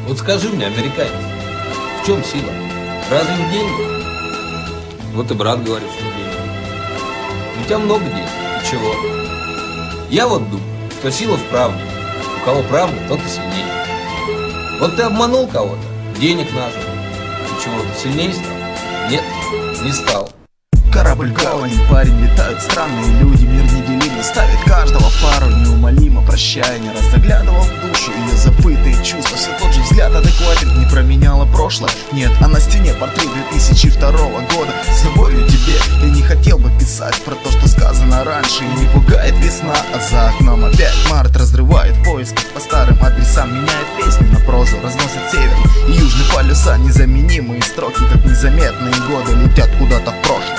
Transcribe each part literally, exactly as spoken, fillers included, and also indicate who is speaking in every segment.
Speaker 1: Вот скажи мне, американец, в чем сила? Разве в деньгах? Вот и брат говорит, что деньги. У тебя много денег, и чего? Я вот думаю, что сила в правде. У кого правда, тот и сильнее. Вот ты обманул кого-то, денег нажил. И чего, ты сильнее стал? Нет, не стал.
Speaker 2: Корабль в гавани, парень, летают странные люди. Мир неделимый, ставит каждого в пару. Неумолимо прощая, не раз заглядывал в душу. Ее забытые чувства, все тот же взгляд адекватен. Не променяла прошлое, нет, а на стене портрет две тысячи второго года. С любовью тебе я не хотел бы писать про то, что сказано раньше. И не пугает весна, а за окном опять март разрывает поиски по старым адресам. Меняет песни на прозу, разносит север и южный полюса. Незаменимые строки, как незаметные годы, летят куда-то в прошлое.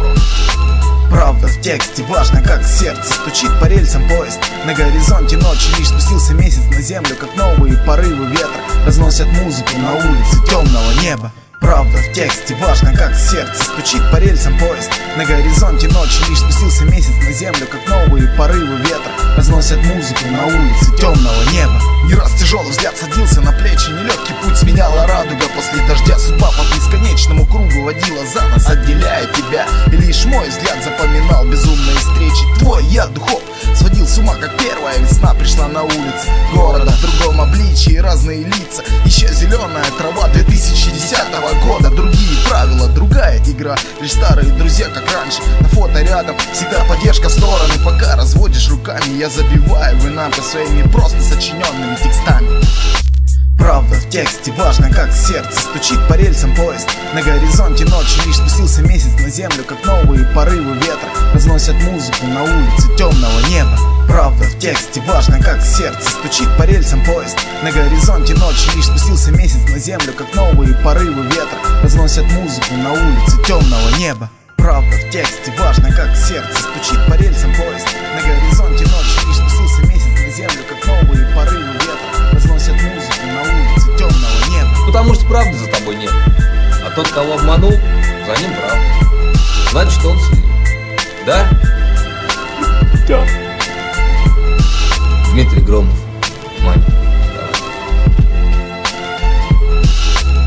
Speaker 2: Правда в тексте, важно, как сердце стучит по рельсам поезд. На горизонте ночи лишь спустился месяц на землю, как новые порывы ветра разносят музыку на улице темного неба. Правда в тексте, важно, как сердце стучит по рельсам поезд. На горизонте ночи лишь спустился месяц на землю, как новые порывы ветра разносят музыку на улице темного неба. Не раз тяжелый взгляд садился на плечи, нелегкий путь сменяла радуга. После дождя судьба по бесконечному кругу водила за нас, отделяя тебя. И лишь мой взгляд запоминал безумные встречи. Твой я духов сводил с ума, как первая весна пришла на улицы города в другом обличии, разные лица. Еще зеленая трава две тысячи десятого года. Другие правила, другая игра, лишь старые друзья, как раньше. На фото рядом всегда поддержка в стороны. Пока разводишь руками, я забиваю винампы своими просто сочиненными текстами. Правда в тексте, важно, как сердце стучит по рельсам поезд. На горизонте ночи лишь спустился месяц на землю, как новые порывы ветра разносят музыку на улице темного неба. Правда в тексте, важно, как сердце стучит по рельсам поезд. На горизонте ночи лишь спустился месяц на землю, как новые порывы ветра разносят музыку на улице темного неба. Правда в тексте, важно, как сердце стучит по рельсам поезд. На горизонте ночи лишь спустился месяц на землю, как новые порывы ветра разносят музыку на улице темного неба.
Speaker 1: Потому что правды за тобой нет. А тот, кого обманул, за ним правда. Значит, он сильный. Да?